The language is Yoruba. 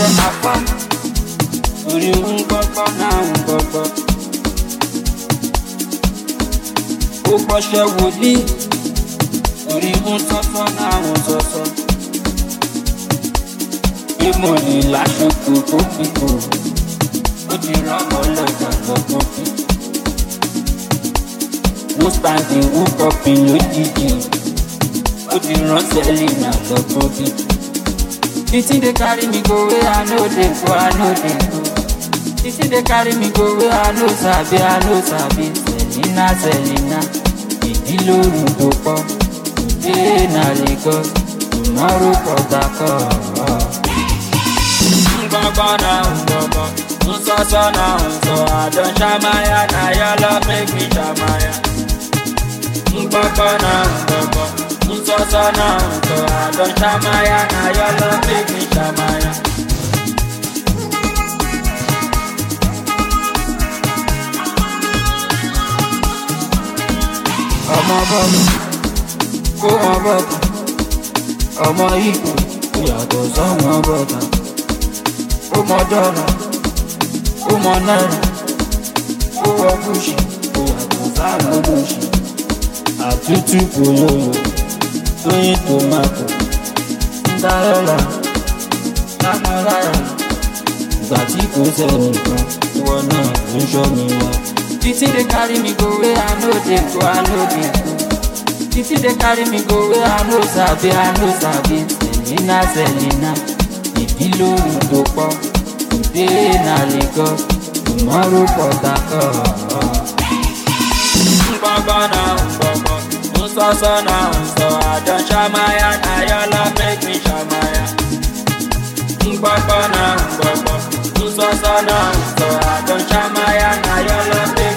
say apa. Uri nkoko na nkoko. Ó kọ́ṣẹ́ wòlíì. Uri nkoko na nkoko. Ìmọ̀ ní lásìkò tó fi kò. Ó ti rán ọlọ́jà lọ́gbọ́n fi. Most times they hook up in lójijì. Ó ti rán Selena lọ́gbọ́n fi. The thing they carry me go where I know they go, I know they go. The thing they carry me go where I know sabi, I know sabi. Selena, Selena, ìdí lóru tó pọ̀. Today na Lagos, tomorrow Port Harcourt. Ngbọ̀ngbọ̀n na ngbọ̀ngbọ̀n, nsọ́sọ́ na nsọ́. I don ṣàmáyà, na your love make me ṣàmáyà. Ngbọ̀ngbọ̀n na ngbọ̀ngbọ̀n, nsọ́sọ́ na nsọ́. I don ṣàmáyà, na your love make me ṣàmáyà. Ọmọ bọ́ọ̀lù, kó wọn bọ́ọ̀lù. Ọmọ Ìgbò, ó yàtọ̀ sọ́mọ bọ́ọ̀lù. Ó mọ dọ́là, ó mọ náírà. Ó wọ Gucci, ó yàtọ̀ sáwọn olóṣì. Àtútù polówó, Tóyìn tòmátò. Cinderella, lámọ́láyà. Ìgbà tí kò sẹ́nìkan, ìwọ náà ló ń ṣọ́ mi wá. The thing they carry me go where I know they go, I know they go. The thing they carry me go where I know sabi, I know sabi. Selena, Selena, ìdí lóru tó pọ̀. Today na Lagos, tomorrow Port Harcourt. Ngbọ̀ngbọ̀n na ngbọ̀ngbọ̀n, nsọ́sọ́ na nsọ́. I don ṣàmáyà, na your love make me ṣàmáyà. Ngbọ̀ngbọ̀n na ngbọ̀ngbọ̀n, nsọ́sọ́ na nsọ́. I don ṣàmáyà, na your love make me ṣàmáyà.